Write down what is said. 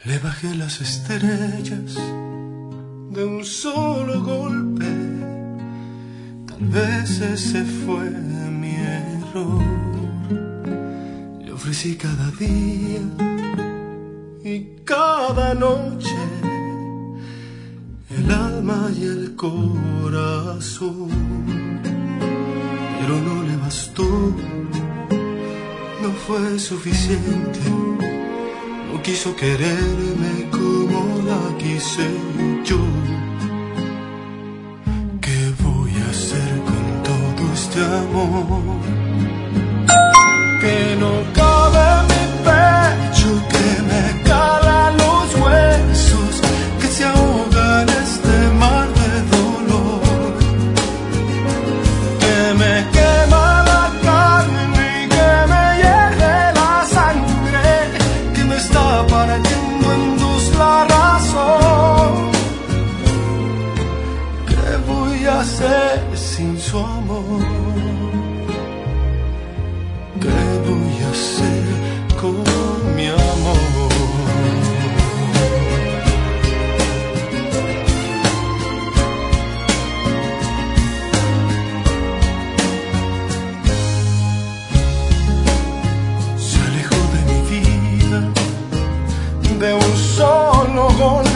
Le bajé las estrellas de un solo golpe. Tal vez ese fue mi error. Le ofrecí cada día y cada noche el alma y el corazón, pero no le bastó, no fue suficiente. No quiso quererme como la quise yo. ¿Qué voy a hacer con todo este amor que no cabe en mi pecho, que me cala los huesos, que se ahoga en este mar de dolor, que me quema la carne y que me hierve la sangre, que me está partiendo en dos la razón? ¿Qué voy a hacer sin su amor? ¿Qué voy a hacer con mi amor? Se alejó de mi vida de un solo golpe.